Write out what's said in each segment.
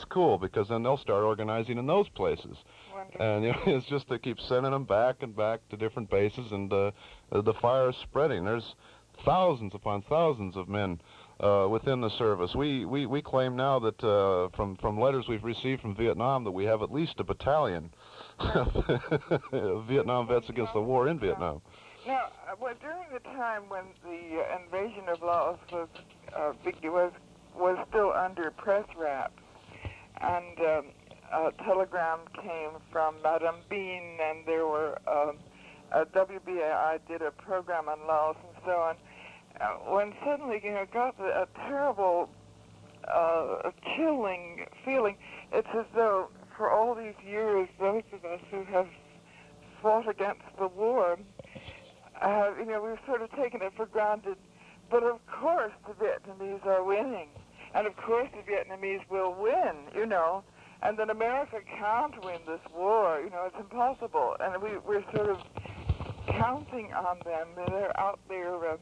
cool because then they'll start organizing in those places. Wonderful. And it's just they keep sending them back and back to different bases, and the fire is spreading. There's thousands upon thousands of men within the service. We claim now that from letters we've received from Vietnam that we have at least a battalion of Vietnam vets against the war in Vietnam. Now, during the time when the invasion of Laos was still under press wrap, and a telegram came from Madame Bean, and there were WBAI did a program on Laos and so on. When suddenly, got a terrible, chilling feeling. It's as though for all these years, those of us who have fought against the war, we've sort of taken it for granted. But of course the Vietnamese are winning. And of course the Vietnamese will win, And then America can't win this war, it's impossible. And we're sort of counting on them. They're out there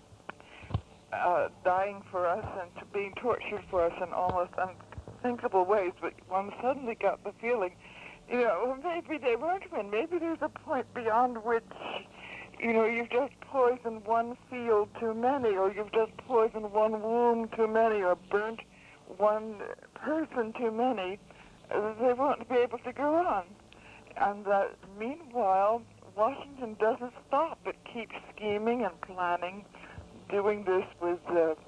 dying for us and being tortured for us in almost unthinkable ways. But one suddenly got the feeling, maybe they won't win. Maybe there's a point beyond which you've just poisoned one field too many, or you've just poisoned one womb too many, or burnt one person too many. They won't be able to go on. And meanwhile, Washington doesn't stop. It keeps scheming and planning, doing this with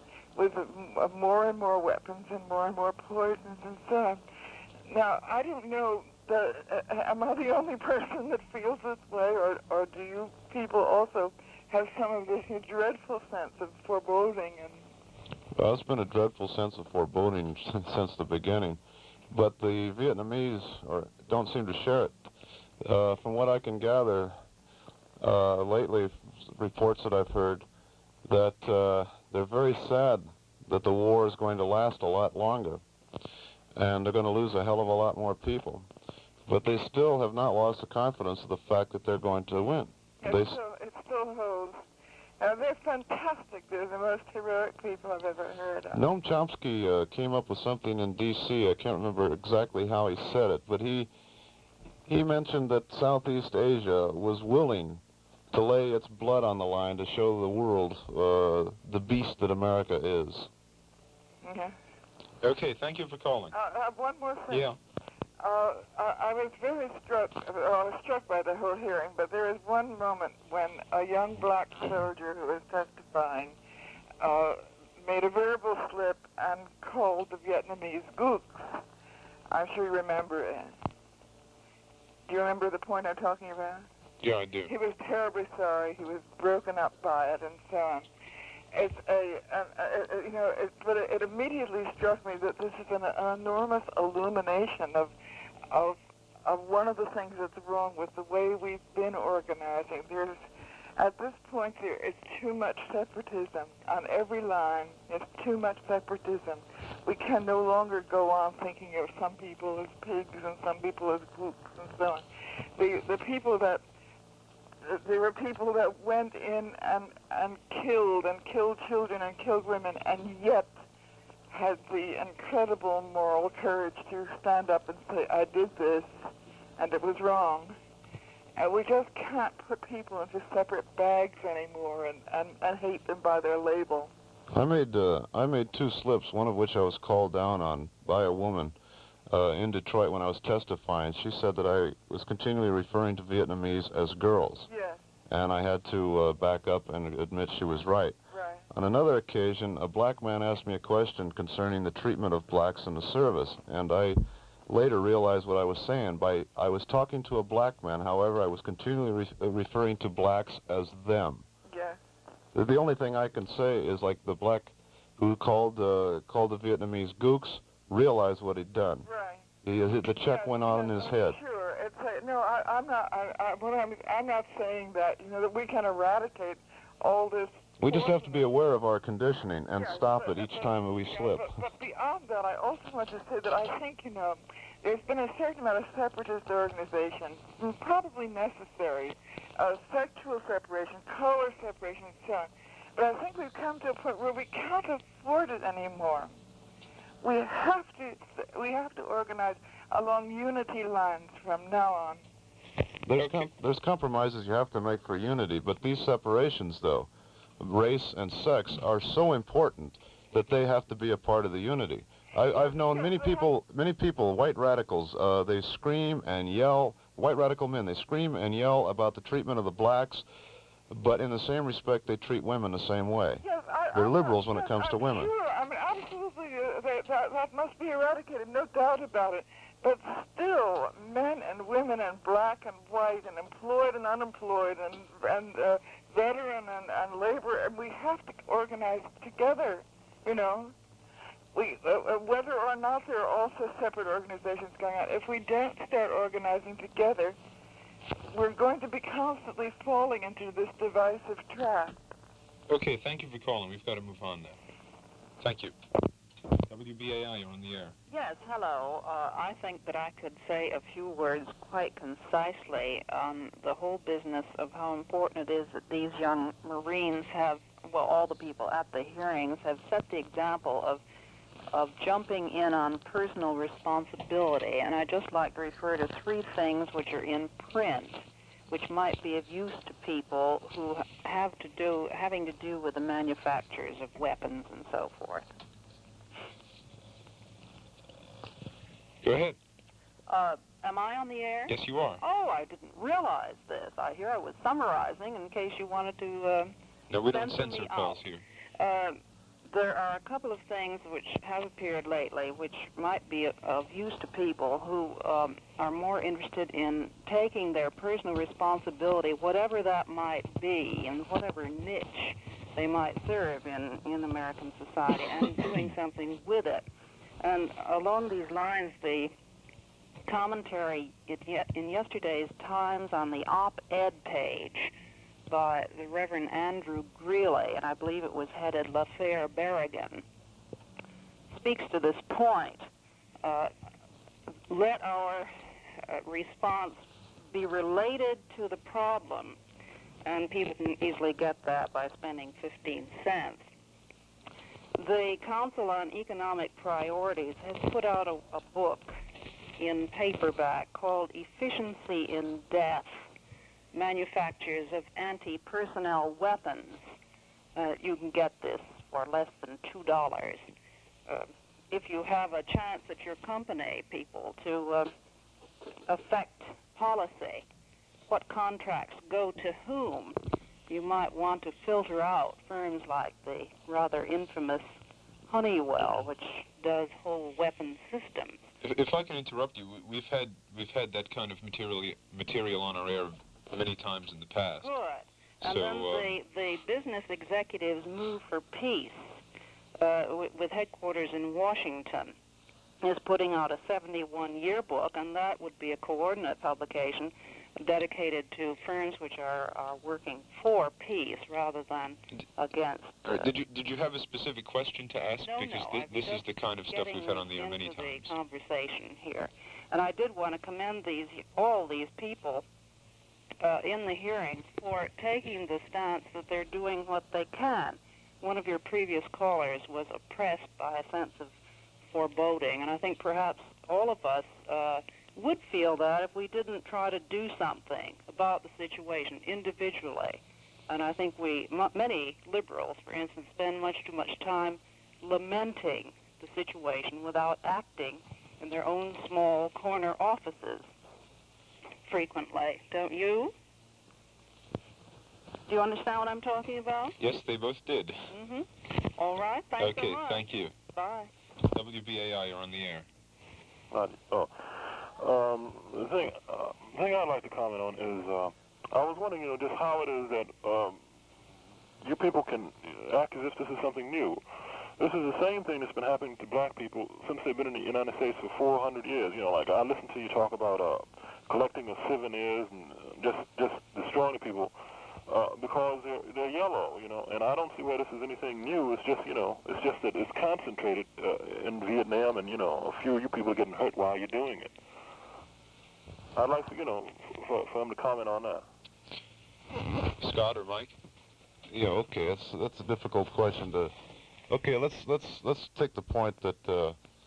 more and more weapons and more poisons and so on. Now, I don't know. Am I the only person that feels this way, or do you people also have some of this dreadful sense of foreboding? Well, it's been a dreadful sense of foreboding since the beginning, but the Vietnamese don't seem to share it. From what I can gather, lately, reports that I've heard, that they're very sad that the war is going to last a lot longer, and they're going to lose a hell of a lot more people. But they still have not lost the confidence of the fact that they're going to win. It still holds. They're fantastic. They're the most heroic people I've ever heard of. Noam Chomsky came up with something in D.C. I can't remember exactly how he said it, but he mentioned that Southeast Asia was willing to lay its blood on the line to show the world the beast that America is. Okay. Okay, thank you for calling. One more thing. Yeah. I was very struck by the whole hearing, but there is one moment when a young black soldier who was testifying made a verbal slip and called the Vietnamese gooks. I'm sure you remember it. Do you remember the point I'm talking about? Yeah, I do. He was terribly sorry. He was broken up by it and so on. It's but it immediately struck me that this is an enormous illumination of one of the things that's wrong with the way we've been organizing. At this point, there is too much separatism on every line. There's too much separatism. We can no longer go on thinking of some people as pigs and some people as gooks and so on. There were people that went in and killed children and killed women, and yet had the incredible moral courage to stand up and say, I did this, and it was wrong. And we just can't put people into separate bags anymore and hate them by their label. I made 2 slips, one of which I was called down on by a woman in Detroit when I was testifying. She said that I was continually referring to Vietnamese as girls. Yes. And I had to back up and admit she was right. Right. On another occasion, a black man asked me a question concerning the treatment of blacks in the service, and I later realized what I was saying. I was talking to a black man, however, I was continually referring to blacks as them. Yes. The only thing I can say is, like, the black who called the Vietnamese gooks realized what he'd done. Right. The check went on in his head. Sure. I'm not saying that that we can eradicate all this. We just have to be aware of our conditioning and stop it each time we slip. But beyond that, I also want to say that I think there's been a certain amount of separatist organization, probably necessary, sexual separation, color separation, and so on. But I think we've come to a point where we can't afford it anymore. We have to organize along unity lines from now on. There's compromises you have to make for unity, but these separations, though, race and sex, are so important that they have to be a part of the unity. I've known many people, white radicals, they scream and yell, white radical men, they scream and yell about the treatment of the blacks, but in the same respect, they treat women the same way. Yes, They're liberals when it comes to women. Sure, I mean, absolutely, that must be eradicated, no doubt about it. But still, men and women and black and white and employed and unemployed and veteran and labor, and we have to organize together, you know. Whether or not there are also separate organizations going on, if we don't start organizing together, we're going to be constantly falling into this divisive trap. Okay, thank you for calling. We've got to move on now. Thank you. WBAI, you're on the air. Yes, hello. I think that I could say a few words quite concisely on the whole business of how important it is that these young Marines have, well, all the people at the hearings have set the example of jumping in on personal responsibility. And I'd just like to refer to three things which are in print, which might be of use to people who having to do with the manufacturers of weapons and so forth. Go ahead. Am I on the air? Yes, you are. Oh, I didn't realize this. I was summarizing in case you wanted to No, we don't censor censor me calls out. here. There are a couple of things which have appeared lately which might be of use to people who are more interested in taking their personal responsibility, whatever that might be, in whatever niche they might serve in American society, and doing something with it. And along these lines, the commentary in yesterday's Times on the op-ed page by the Reverend Andrew Greeley, and I believe it was headed L'Affaire Berrigan, speaks to this point. Let our response be related to the problem, and people can easily get that by spending 15 cents. The Council on Economic Priorities has put out a book in paperback called Efficiency in Death, Manufacturers of Anti-Personnel Weapons. You can get this for less than $2. If you have a chance at your company, people, to affect policy, what contracts go to whom, you might want to filter out firms like the rather infamous Honeywell, which does whole weapon systems. If I can interrupt you, we've had that kind of material on our air many times in the past. Good. And so, then the business executives Move for Peace, with headquarters in Washington, is putting out a 71 yearbook, and that would be a coordinate publication dedicated to firms which are working for peace rather than against. Did you have a specific question to ask? No, because no, this is the kind of stuff we've had on the air many times. The conversation here, and I did want to commend all these people in the hearings for taking the stance that they're doing what they can. One of your previous callers was oppressed by a sense of foreboding, and I think perhaps all of us would feel that if we didn't try to do something about the situation individually. And I think many liberals, for instance, spend much too much time lamenting the situation without acting in their own small corner offices frequently. Don't you? Do you understand what I'm talking about? Yes, they both did. Mm-hmm. All right. Thanks so much. Okay, thank you. Bye. WBAI, you're on the air. The thing I'd like to comment on is I was wondering, just how it is that you people can act as if this is something new. This is the same thing that's been happening to black people since they've been in the United States for 400 years. Like I listen to you talk about collecting of souvenirs and just destroying the people because they're yellow, and I don't see why this is anything new. It's just, it's just that it's concentrated in Vietnam, and, a few of you people are getting hurt while you're doing it. I'd like to, for him to comment on that. Scott or Mike? Yeah, okay, that's a difficult question to. Okay, let's take the point that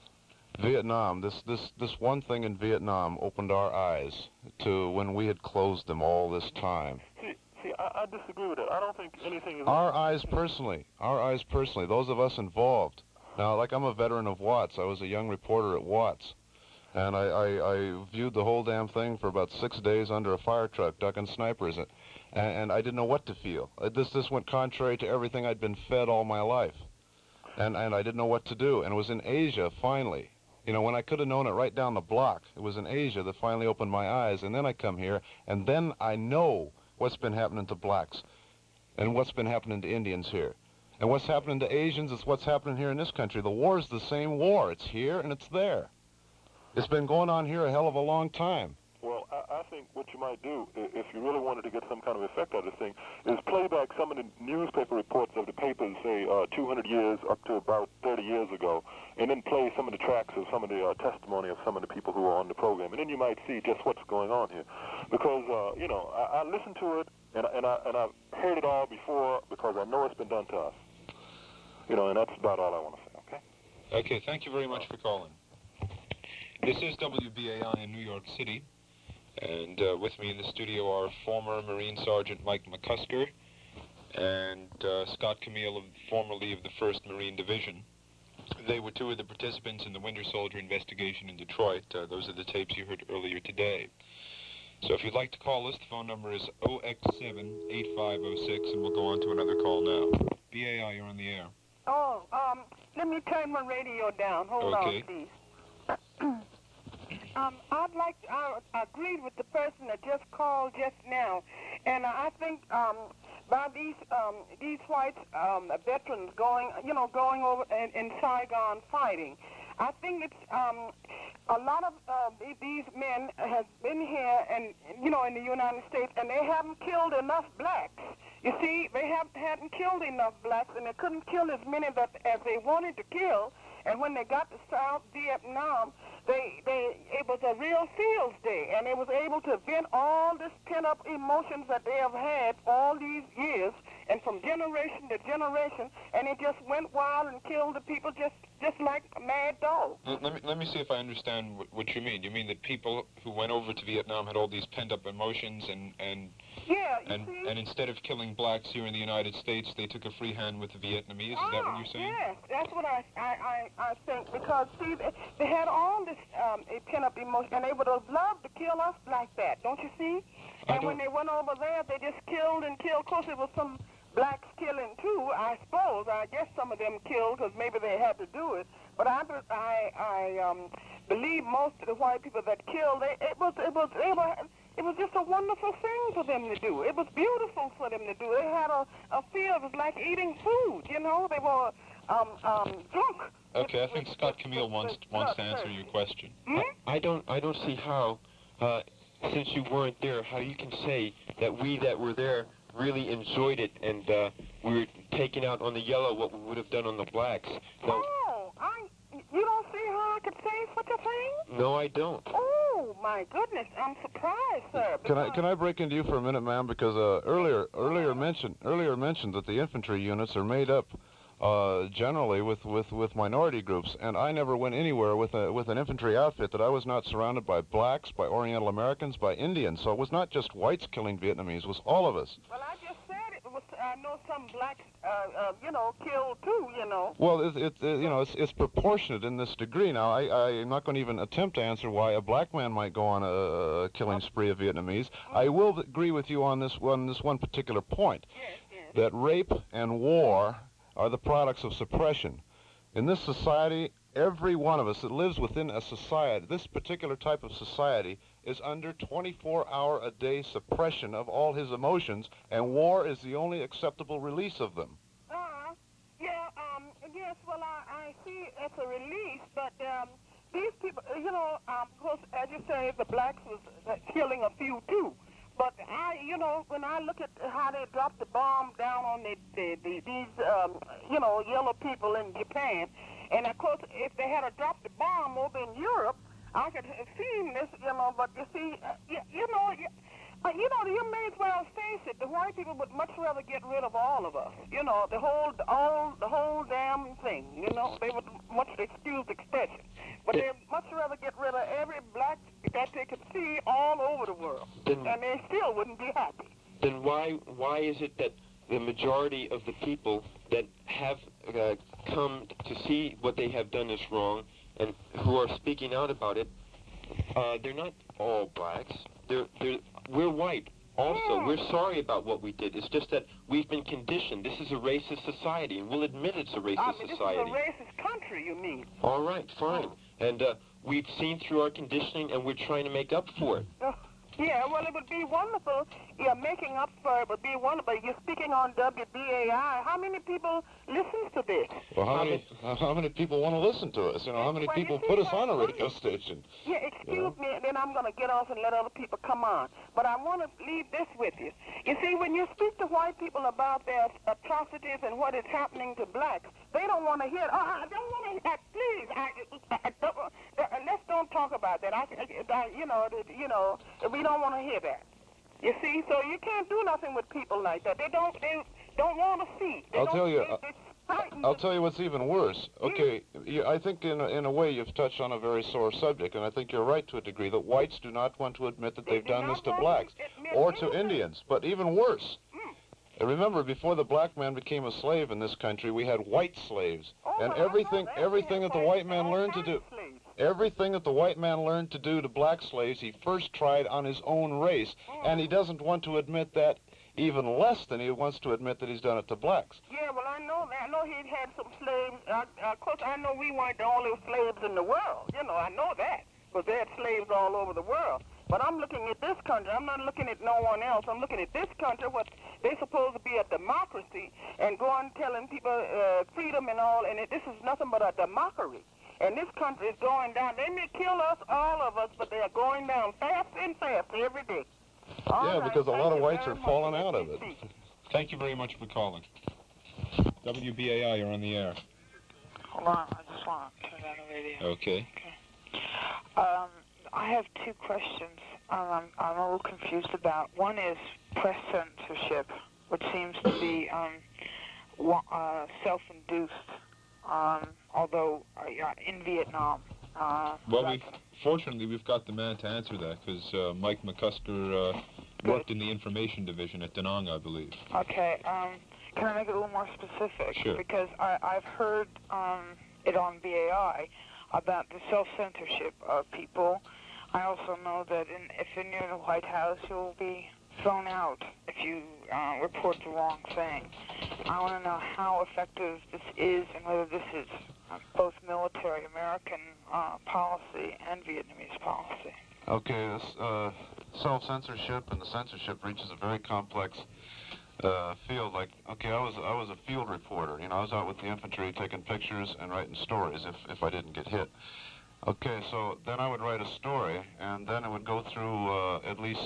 Vietnam, this one thing in Vietnam opened our eyes to when we had closed them all this time. See, I disagree with that. I don't think anything is... Our eyes personally, those of us involved. Now, like I'm a veteran of Watts. I was a young reporter at Watts. And I viewed the whole damn thing for about 6 days under a fire truck, ducking snipers. And I didn't know what to feel. This went contrary to everything I'd been fed all my life. And I didn't know what to do. And it was in Asia, finally. You know, when I could have known it right down the block, it was in Asia that finally opened my eyes. And then I come here, and then I know what's been happening to blacks and what's been happening to Indians here. And what's happening to Asians is what's happening here in this country. The war's the same war. It's here and it's there. It's been going on here a hell of a long time. Well, I think what you might do, if you really wanted to get some kind of effect out of this thing, is play back some of the newspaper reports of the papers, say, 200 years up to about 30 years ago, and then play some of the tracks of some of the testimony of some of the people who are on the program, and then you might see just what's going on here. Because, you know, I listened to it, and I've heard it all before because I know it's been done to us. You know, and that's about all I want to say, okay? Okay, thank you very much for calling. This is WBAI in New York City, and with me in the studio are former Marine Sergeant Mike McCusker and Scott Camille, formerly of the 1st Marine Division. They were two of the participants in the Winter Soldier investigation in Detroit. Those are the tapes you heard earlier today. So if you'd like to call us, the phone number is 0x7-8506, and we'll go on to another call now. BAI, you're on the air. Oh, let me turn my radio down. Hold on, please. I agreed with the person that just called just now, and I think by these whites veterans going over in Saigon fighting, I think it's a lot of these men have been here and in the United States, and they haven't killed enough blacks. You see, they hadn't killed enough blacks, and they couldn't kill as many as they wanted to kill. And when they got to South Vietnam, it was a real fields day, and they was able to vent all this pent-up emotions that they have had all these years, and from generation to generation, and it just went wild and killed the people just like mad dogs. Let me see if I understand what you mean. You mean that people who went over to Vietnam had all these pent-up emotions, and instead of killing blacks here in the United States, they took a free hand with the Vietnamese? Is that what you're saying? Yes, that's what I think, because, see, they had all this pent-up emotion, and they would have loved to kill us like that, don't you see? And when they went over there, they just killed and killed. Of course, it was some blacks killing, too, I suppose. I guess some of them killed because maybe they had to do it. But I believe most of the white people that killed, it was just a wonderful thing for them to do. It was beautiful for them to do. They had a feel. It was like eating food, you know. They were drunk. Okay, I think Scott Camille wants to answer your question. I don't see how, since you weren't there, how you can say that we that were there really enjoyed it, and we were taking out on the yellow what we would have done on the blacks. No. You don't see how I could say such a thing? No, I don't. Oh, my goodness, I'm surprised, sir. Can I break into you for a minute, ma'am? Because earlier mentioned that the infantry units are made up generally with minority groups, and I never went anywhere with an infantry outfit that I was not surrounded by blacks, by Oriental Americans, by Indians. So it was not just whites killing Vietnamese; it was all of us. Well, I just said it was. I know some blacks, killed too. Well, it's proportionate in this degree. Now, I'm not going to even attempt to answer why a black man might go on a killing spree of Vietnamese. I will agree with you on this one particular point, that rape and war are the products of suppression. In this society, every one of us that lives within a society, this particular type of society, is under 24-hour-a-day suppression of all his emotions, and war is the only acceptable release of them. Yes, well, I see it's a release, but these people, of course, as you say, the blacks was killing a few, too. But when I look at how they dropped the bomb down on these yellow people in Japan, and of course, if they had dropped the bomb over in Europe, I could have seen this, but you see, you may as well face it. The white people would much rather get rid of all of us. The whole damn thing. They would much excuse the expression, but they then why is it that the majority of the people that have come to see what they have done is wrong and who are speaking out about it, they're not all blacks. We're white. Also, we're sorry about what we did. It's just that we've been conditioned. This is a racist society, and we'll admit it's a racist society. This is a racist country, you mean? All right, fine. And we've seen through our conditioning, and we're trying to make up for it. Yeah, well, it would be wonderful. Yeah, making up for it would be wonderful. You're speaking on WBAI. How many people listen to this? Well, how many people want to listen to us? You know, how many people put us on a radio station? Yeah, excuse me, then I'm going to get off and let other people come on. But I want to leave this with you. You see, when you speak to white people about their atrocities and what is happening to blacks, they don't want to hear it. I don't want to hear. Please, let's don't talk about that. We don't want to hear that. You see, so you can't do nothing with people like that. They don't want to see. I'll tell you what's even worse. Okay, I think in a way you've touched on a very sore subject, and I think you're right to a degree that whites do not want to admit that they've done this to blacks or to Indians. But even worse, remember, before the black man became a slave in this country, we had white slaves, and everything that the white man learned to do. Everything that the white man learned to do to black slaves, he first tried on his own race, and he doesn't want to admit that even less than he wants to admit that he's done it to blacks. Yeah, well, I know that. I know he'd had some slaves. Of course, I know we weren't the only slaves in the world. You know, I know that, because they had slaves all over the world. But I'm looking at this country. I'm not looking at no one else. I'm looking at this country, what they're supposed to be a democracy, and going telling people freedom and all, and this is nothing but a democracy. And this country is going down. They may kill us, all of us, but they are going down faster and faster every day. Because a lot of whites are falling out of it. Thank you very much for calling. WBAI, you're on the air. Hold on, I just want to turn down the radio. Okay. I have two questions I'm a little confused about. One is press censorship, which seems to be self-induced, although in Vietnam. Well, fortunately, we've got the man to answer that, because Mike McCusker worked in the information division at Da Nang, I believe. Okay. Can I make it a little more specific? Sure. Because I've heard it on BAI about the self-censorship of people. I also know that if you're near the White House, you'll be thrown out if you report the wrong thing. I want to know how effective this is and whether this is both military American policy and Vietnamese policy. Okay, this self-censorship and the censorship reaches a very complex field. Like, okay, I was a field reporter. You know, I was out with the infantry taking pictures and writing stories if I didn't get hit. Okay, so then I would write a story, and then it would go through at least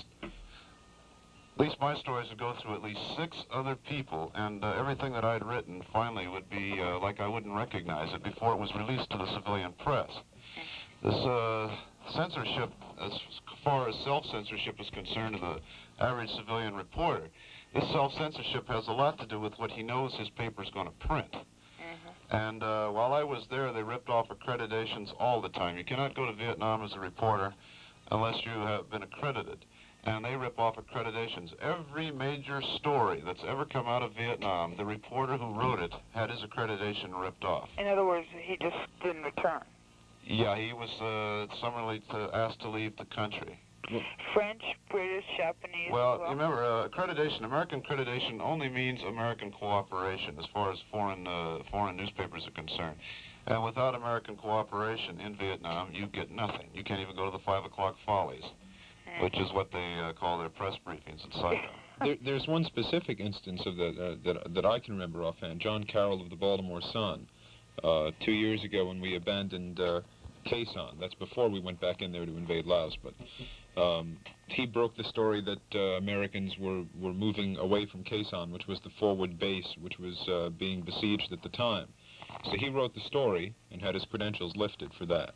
my stories would go through at least 6 other people, and everything that I'd written finally would be like I wouldn't recognize it before it was released to the civilian press. This censorship, as far as self-censorship is concerned to the average civilian reporter, this self-censorship has a lot to do with what he knows his paper's going to print. And while I was there, they ripped off accreditations all the time. You cannot go to Vietnam as a reporter unless you have been accredited. And they rip off accreditations. Every major story that's ever come out of Vietnam, the reporter who wrote it had his accreditation ripped off. In other words, he just didn't return. Yeah, he was summarily asked to leave the country. French, British, Japanese. Well, remember, accreditation, American accreditation only means American cooperation as far as foreign newspapers are concerned. And without American cooperation in Vietnam, you get nothing. You can't even go to the 5 o'clock follies, which is what they call their press briefings in Saigon. There's one specific instance of that I can remember offhand. John Carroll of the Baltimore Sun, 2 years ago when we abandoned Khe Sanh. That's before we went back in there to invade Laos, but he broke the story that Americans were moving away from Khe Sanh, which was the forward base, which was being besieged at the time. So he wrote the story and had his credentials lifted for that.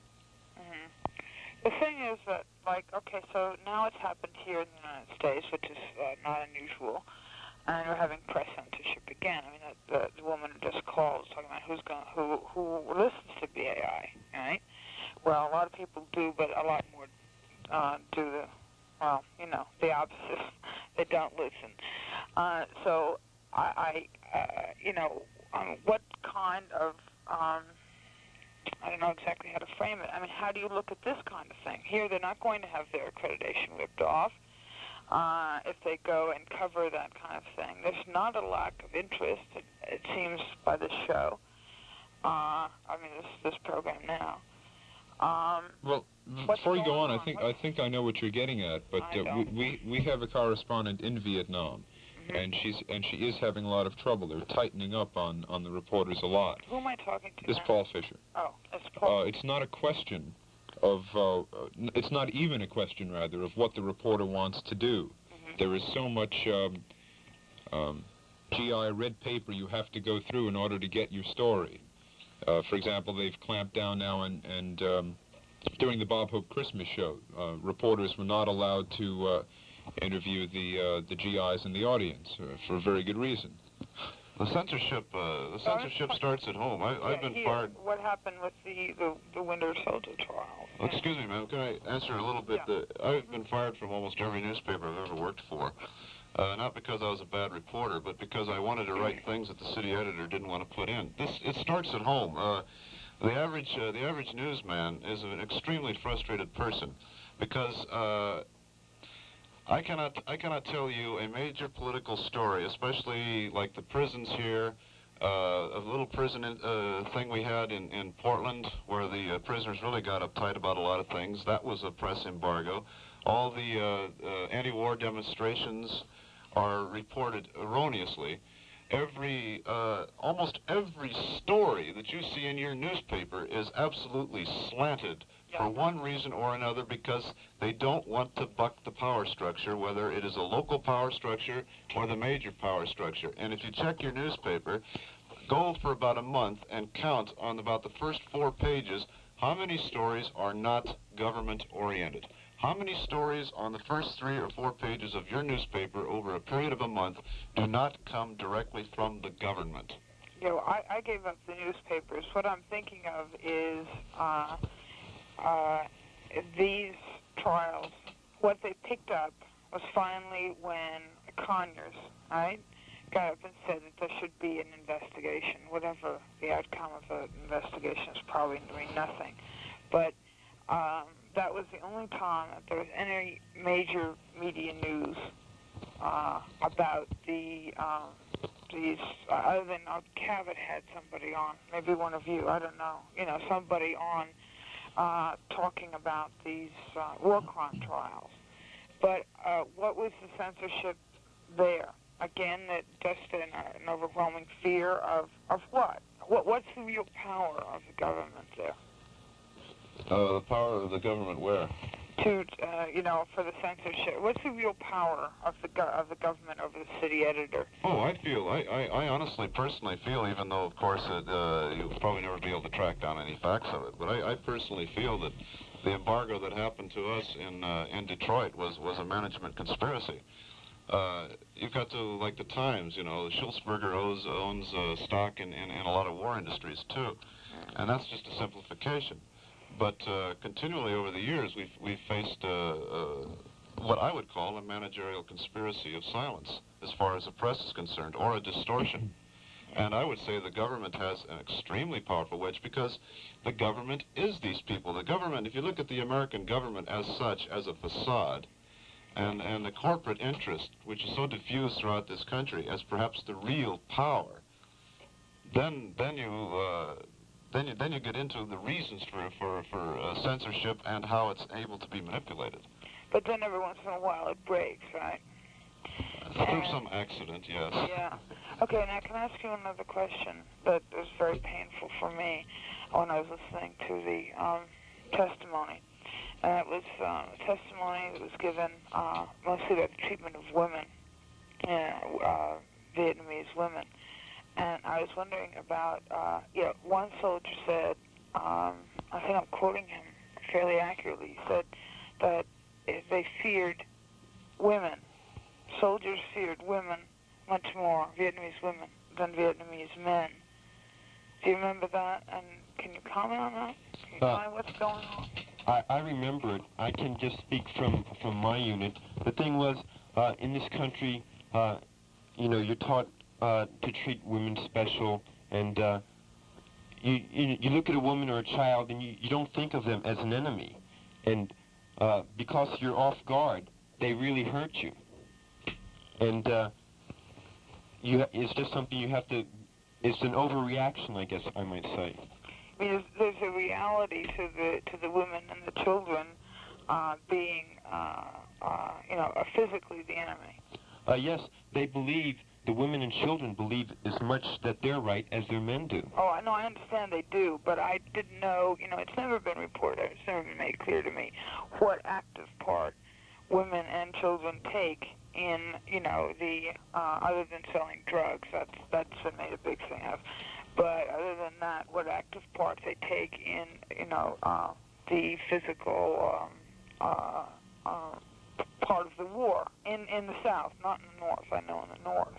The thing is that, like, okay, so now it's happened here in the United States, which is not unusual, and we're having press censorship again. I mean, the woman who just called was talking about who listens to BAI, right? Well, a lot of people do, but a lot more do the opposite. They don't listen. So what kind of, I don't know exactly how to frame it. I mean, how do you look at this kind of thing? Here, they're not going to have their accreditation ripped off if they go and cover that kind of thing. There's not a lack of interest, it seems, by the show. This program now. Well, before you go on, I think I know what you're getting at, but we have a correspondent in Vietnam, and she is having a lot of trouble. They're tightening up on the reporters a lot. Who am I talking to? This is Paul Fisher. Oh, it's Paul. It's not a question of, it's not even a question, rather, of what the reporter wants to do. There is so much GI red paper you have to go through in order to get your story. For example, they've clamped down now, and during the Bob Hope Christmas show, reporters were not allowed to interview the GIs in the audience for a very good reason. The censorship starts at home. I've been fired. What happened with the Winter Soldier trial? Excuse me, ma'am. Can I answer a little bit? Yeah. I've been fired from almost every newspaper I've ever worked for. Not because I was a bad reporter, but because I wanted to write things that the city editor didn't want to put in. It starts at home. The average newsman is an extremely frustrated person because I cannot tell you a major political story, especially like the prisons here, a little prison thing we had in Portland where the prisoners really got uptight about a lot of things. That was a press embargo. All the anti-war demonstrations are reported erroneously. Almost every story that you see in your newspaper is absolutely slanted for one reason or another, because they don't want to buck the power structure, whether it is a local power structure or the major power structure. And if you check your newspaper, go for about a month and count on about the first 4 pages how many stories are not government-oriented. How many stories on the first 3 or 4 pages of your newspaper over a period of a month do not come directly from the government? I gave up the newspapers. What I'm thinking of is these trials, what they picked up was finally when Conyers, right, got up and said that there should be an investigation. Whatever the outcome of the investigation is probably doing nothing. But that was the only time that there was any major media news about these, other than Cavett had somebody on, maybe one of you, I don't know, somebody on talking about these war crime trials. But what was the censorship there? Again, that just an overwhelming fear of what? What's the real power of the government there? The power of the government where? For the censorship. What's the real power of the government over the city editor? Oh, I honestly, personally feel, even though, of course, you'll probably never be able to track down any facts of it, but I personally feel that the embargo that happened to us in Detroit was a management conspiracy. You've got to, like the Times, Schultzberger owns stock in a lot of war industries, too. And that's just a simplification. But continually over the years, we've faced what I would call a managerial conspiracy of silence as far as the press is concerned, or a distortion. And I would say the government has an extremely powerful wedge, because the government is these people. The government, if you look at the American government as such, as a facade, and the corporate interest, which is so diffused throughout this country, as perhaps the real power, then you get into the reasons for censorship and how it's able to be manipulated. But then every once in a while it breaks, right? Through some accident, yes. Yeah. Okay, now can I ask you another question that was very painful for me when I was listening to the testimony? And it was testimony that was given mostly about the treatment of women, Vietnamese women. And I was wondering about, one soldier said, I think I'm quoting him fairly accurately, he said that if they feared women, soldiers feared women much more, Vietnamese women, than Vietnamese men. Do you remember that? And can you comment on that? Can you tell me what's going on? I remember it. I can just speak from my unit. The thing was, in this country, you're taught to treat women special, and you look at a woman or a child and you don't think of them as an enemy. And because you're off guard, they really hurt you. And it's just something you have to, it's an overreaction, I guess I might say. I mean, there's a reality to the women and the children being, physically the enemy. Yes, they believe, the women and children believe as much that they're right as their men do. Oh, I know, I understand they do, but I didn't know, it's never been reported, it's never been made clear to me what active part women and children take in, the, other than selling drugs, that's been made a big thing of, but other than that, what active part they take in, the physical, part of the war in the South, not in the North. I know in the North.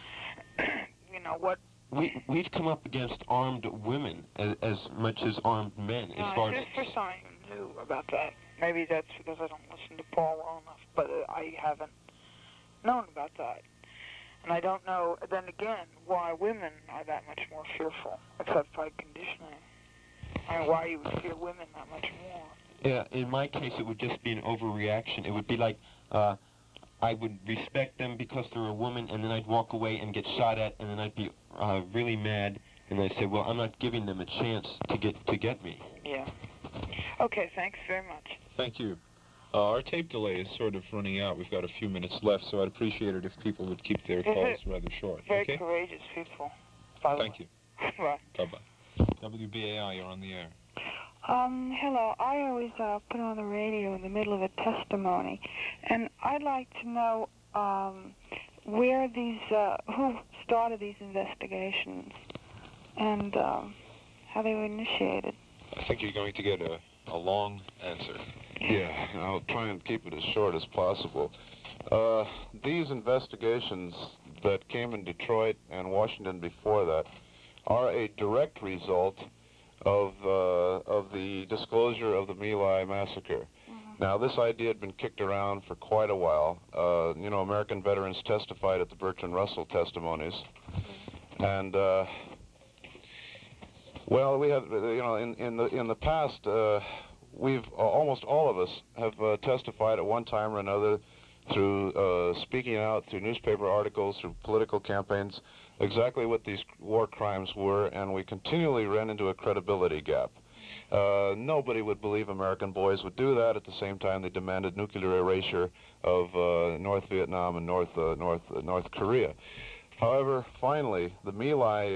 What we've come up against armed women as much as armed men. As far as this first time I even knew about that. Maybe that's because I don't listen to Paul well enough, but I haven't known about that. And I don't know, then again, why women are that much more fearful, except by conditioning. I mean, why you would fear women that much more. Yeah, in my case, it would just be an overreaction. It would be like I would respect them because they're a woman, and then I'd walk away and get shot at, and then I'd be really mad, and I'd say, well, I'm not giving them a chance to get me. Yeah. Okay, thanks very much. Thank you. Our tape delay is sort of running out. We've got a few minutes left, so I'd appreciate it if people would keep their calls rather short. Very okay? courageous people. Thank you. Bye. Bye-bye. WBAI, you're on the air. Hello. I always put on the radio in the middle of a testimony, and I'd like to know where these, who started these investigations, and how they were initiated. I think you're going to get a long answer. Yeah, I'll try and keep it as short as possible. These investigations that came in Detroit and Washington before that are a direct result of the disclosure of the My Lai massacre. Mm-hmm. Now, this idea had been kicked around for quite a while. American veterans testified at the Bertrand Russell testimonies, mm-hmm. and we have, in the past, we've almost all of us have testified at one time or another through speaking out, through newspaper articles, through political campaigns, exactly what these war crimes were, and we continually ran into a credibility gap. Nobody would believe American boys would do that. At the same time, they demanded nuclear erasure of North Vietnam and North Korea. However, finally, the My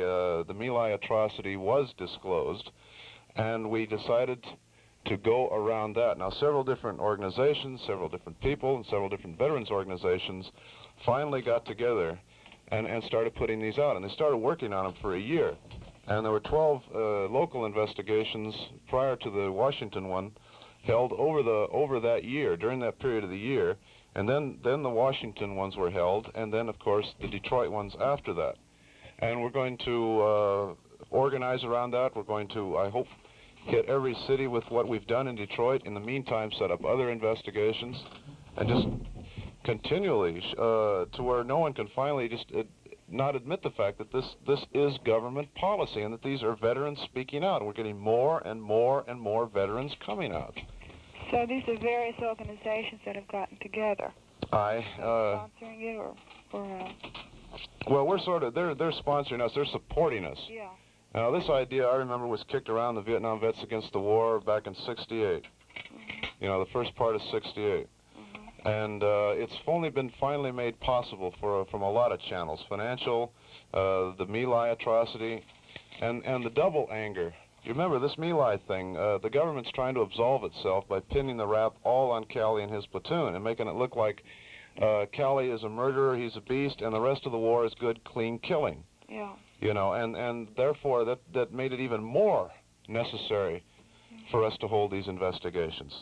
Lai atrocity was disclosed, and we decided to go around that. Now, several different organizations, several different people, and several different veterans organizations finally got together and started putting these out, and they started working on them for a year. And there were 12 local investigations prior to the Washington one held over that year, during that period of the year, and then the Washington ones were held, and then, of course, the Detroit ones after that. And we're going to organize around that. We're going to, I hope, hit every city with what we've done in Detroit. In the meantime, set up other investigations, and just continually to where no one can finally just not admit the fact that this is government policy and that these are veterans speaking out. And we're getting more and more and more veterans coming out. So these are various organizations that have gotten together. Sponsoring it or well, we're sort of, they're sponsoring us, they're supporting us. Yeah. Now, this idea, I remember, was kicked around the Vietnam Vets Against the War back in '68. Mm-hmm. The first part of '68. Mm-hmm. And it's only been finally made possible from a lot of channels. Financial, the My Lai atrocity, and the double anger. You remember this My Lai thing, the government's trying to absolve itself by pinning the rap all on Calley and his platoon and making it look like Calley is a murderer, he's a beast, and the rest of the war is good, clean killing. Yeah. And therefore that made it even more necessary for us to hold these investigations.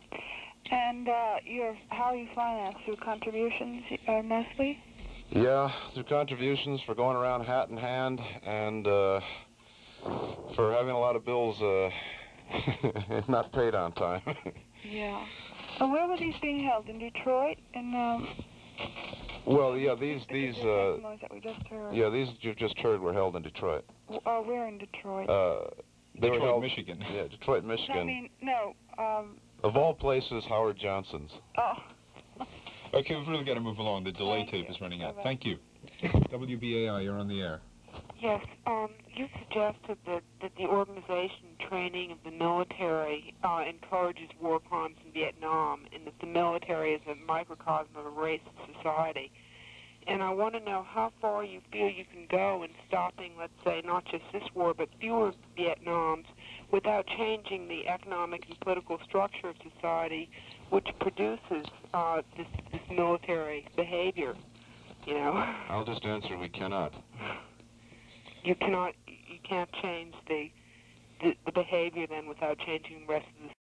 And how are you financed? Through contributions mostly? Yeah, through contributions, for going around hat in hand, and for having a lot of bills not paid on time. Yeah. And where were these being held? In Detroit? Well, yeah, these testimonies that we just heard. yeah, these you've just heard were held in Detroit. We're in Detroit. They were Detroit, held, Michigan. Yeah, Detroit, Michigan. I mean, no. Of all places, Howard Johnson's. Oh. Okay, we've really got to move along. The delay Thank tape you. is running out. Bye-bye. Thank you. WBAI, you're on the air. Yes, you suggested that the organization training of the military encourages war crimes in Vietnam, and that the military is a microcosm of a racist society. And I want to know how far you feel you can go in stopping, let's say, not just this war, but fewer Vietnams, without changing the economic and political structure of society, which produces this military behavior. You know. I'll just answer: we cannot. You can't change the behavior then without changing the rest of the